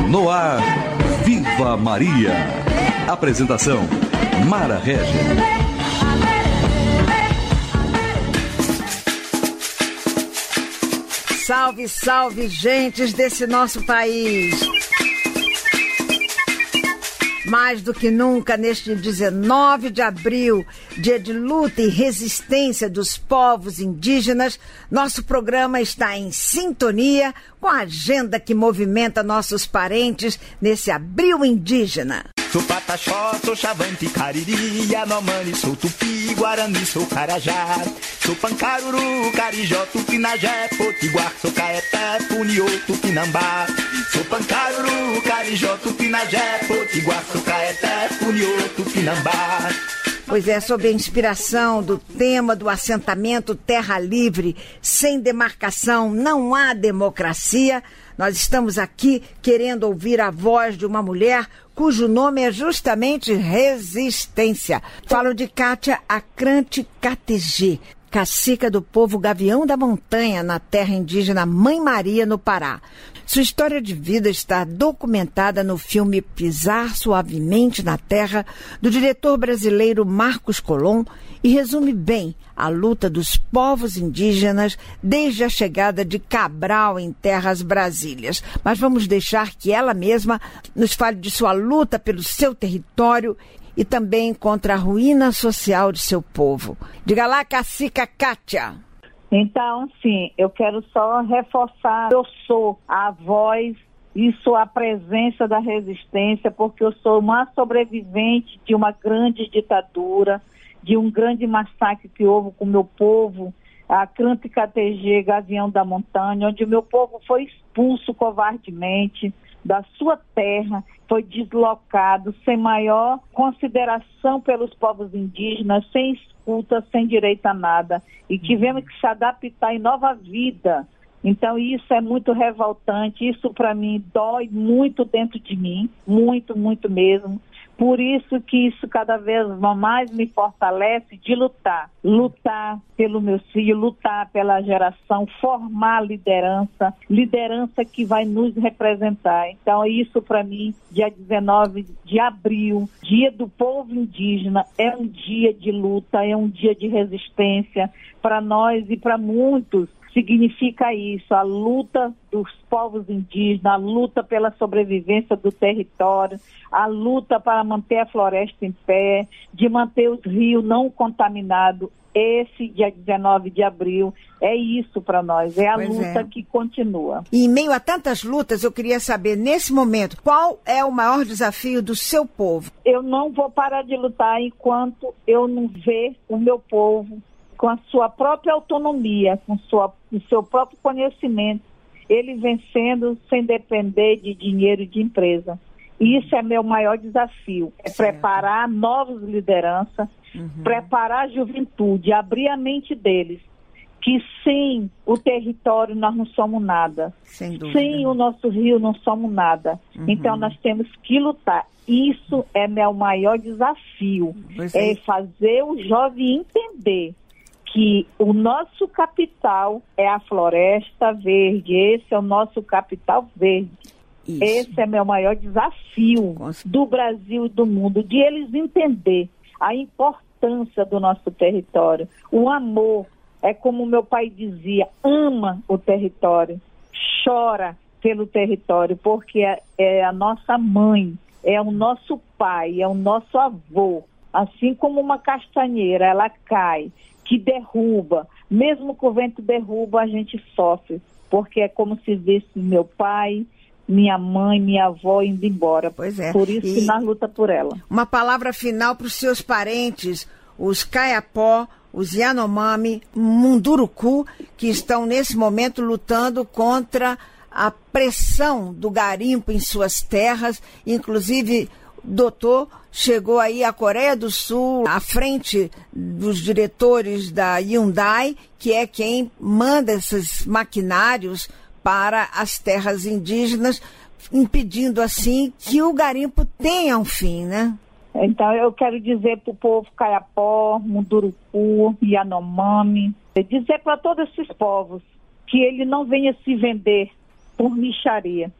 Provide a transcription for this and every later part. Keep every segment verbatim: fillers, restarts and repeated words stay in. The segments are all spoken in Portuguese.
No ar, Viva Maria. Apresentação, Mara Regia. Salve, salve, gentes desse nosso país. Mais do que nunca, neste dezenove de abril, dia de luta e resistência dos povos indígenas, nosso programa está em sintonia com a agenda que movimenta nossos parentes nesse abril indígena. Sou Pataxó, sou Xavante, Cariri, Yanomami, sou Tupi, Guarani, sou Carajá. Sou Pancaruru, Carijó, Tupinagé, Potiguar, sou Caeté, Puniô, Tupinambá. Sou Pancaruru, Carijó, Tupinagé, Potiguar, sou Caeté, Puniô, Tupinambá. Pois é, sob a inspiração do tema do assentamento Terra Livre, sem demarcação não há democracia, nós estamos aqui querendo ouvir a voz de uma mulher cujo nome é justamente resistência. Falo de Kátia Acrante Categê, cacica do povo Gavião da Montanha, na terra indígena Mãe Maria, no Pará. Sua história de vida está documentada no filme Pisar Suavemente na Terra, do diretor brasileiro Marcos Colom, e resume bem a luta dos povos indígenas desde a chegada de Cabral em terras brasílias. Mas vamos deixar que ela mesma nos fale de sua luta pelo seu território e também contra a ruína social de seu povo. Diga lá, cacica Kátia. Então, sim, eu quero só reforçar, eu sou a voz e sou a presença da resistência, porque eu sou uma sobrevivente de uma grande ditadura, de um grande massacre que houve com o meu povo, a Acrante Categê, Gavião da Montanha, onde o meu povo foi expulso covardemente da sua terra, foi deslocado sem maior consideração pelos povos indígenas, sem escuta, sem direito a nada, e tivemos que se adaptar em nova vida. Então isso é muito revoltante, isso para mim dói muito dentro de mim, muito, muito mesmo. Por isso que isso cada vez mais me fortalece de lutar. Lutar pelo meu filho, lutar pela geração, formar liderança, liderança que vai nos representar. Então isso para mim, dia dezenove de abril, dia do povo indígena, é um dia de luta, é um dia de resistência para nós e para muitos. Significa isso, a luta dos povos indígenas, a luta pela sobrevivência do território, a luta para manter a floresta em pé, de manter os rios não contaminados. Esse dia dezenove de abril é isso para nós, é a pois luta é. que continua. E em meio a tantas lutas, eu queria saber, nesse momento, qual é o maior desafio do seu povo? Eu não vou parar de lutar enquanto eu não ver o meu povo com a sua própria autonomia, com sua, o seu próprio conhecimento, ele vencendo sem depender de dinheiro e de empresa. Isso é meu maior desafio, é certo. Preparar novas lideranças, uhum. preparar a juventude, abrir a mente deles, que sem o território nós não somos nada, sem, dúvida. Sem o nosso rio não somos nada. Uhum. Então nós temos que lutar. Isso é meu maior desafio, pois é, é fazer o jovem entender que o nosso capital é a floresta verde, esse é o nosso capital verde. Isso. Esse é meu maior desafio do Brasil e do mundo, de eles entender a importância do nosso território. O amor, é como meu pai dizia, ama o território, chora pelo território, porque é, é a nossa mãe, é o nosso pai, é o nosso avô. Assim como uma castanheira, ela cai, que derruba, mesmo que o vento derruba, a gente sofre, porque é como se visse meu pai, minha mãe, minha avó indo embora. Pois é. Por isso e que nós luta por ela. Uma palavra final para os seus parentes, os Kayapó, os Yanomami, Munduruku, que estão nesse momento lutando contra a pressão do garimpo em suas terras, inclusive doutor chegou aí à Coreia do Sul, à frente dos diretores da Hyundai, que é quem manda esses maquinários para as terras indígenas, impedindo assim que o garimpo tenha um fim, né? Então eu quero dizer para o povo Kayapó, Munduruku, Yanomami, dizer para todos esses povos que ele não venha se vender por mixaria,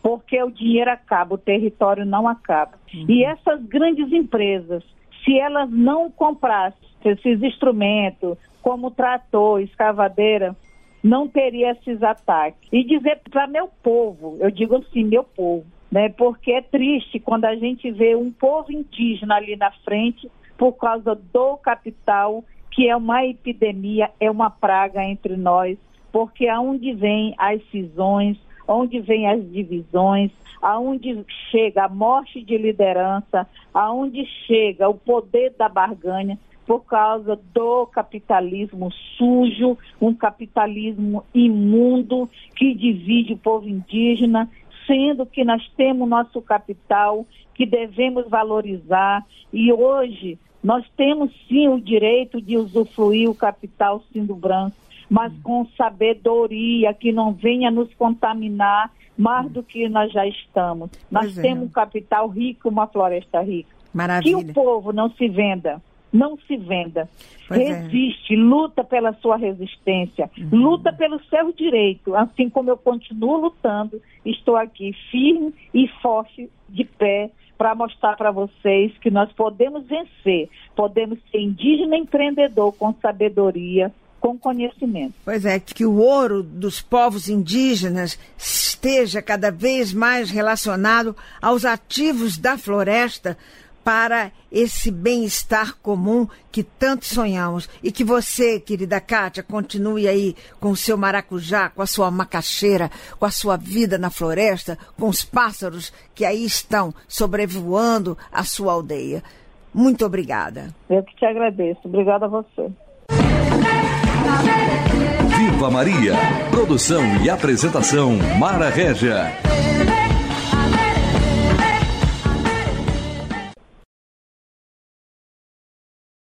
porque o dinheiro acaba, o território não acaba. Uhum. E essas grandes empresas, se elas não comprassem esses instrumentos, como trator, escavadeira, não teria esses ataques. E dizer para meu povo, eu digo assim, meu povo, né, porque é triste quando a gente vê um povo indígena ali na frente por causa do capital, que é uma epidemia, é uma praga entre nós, porque aonde vem as cisões, onde vem as divisões, aonde chega a morte de liderança, aonde chega o poder da barganha, por causa do capitalismo sujo, um capitalismo imundo que divide o povo indígena, sendo que nós temos nosso capital que devemos valorizar, e hoje nós temos sim o direito de usufruir o capital sendo branco, mas com sabedoria, que não venha nos contaminar mais do que nós já estamos. Nós Pois é. temos um capital rico, uma floresta rica. Maravilha. Que o povo não se venda, não se venda. Pois é. Resiste, luta pela sua resistência, Uhum. luta pelo seu direito, assim como eu continuo lutando, estou aqui firme e forte, de pé, para mostrar para vocês que nós podemos vencer, podemos ser indígena empreendedor com sabedoria, com conhecimento. Pois é, que o ouro dos povos indígenas esteja cada vez mais relacionado aos ativos da floresta para esse bem-estar comum que tanto sonhamos. E que você, querida Kátia, continue aí com o seu maracujá, com a sua macaxeira, com a sua vida na floresta, com os pássaros que aí estão sobrevoando a sua aldeia. Muito obrigada. Eu que te agradeço. Obrigada a você. Viva Maria! Produção e apresentação Mara Régia.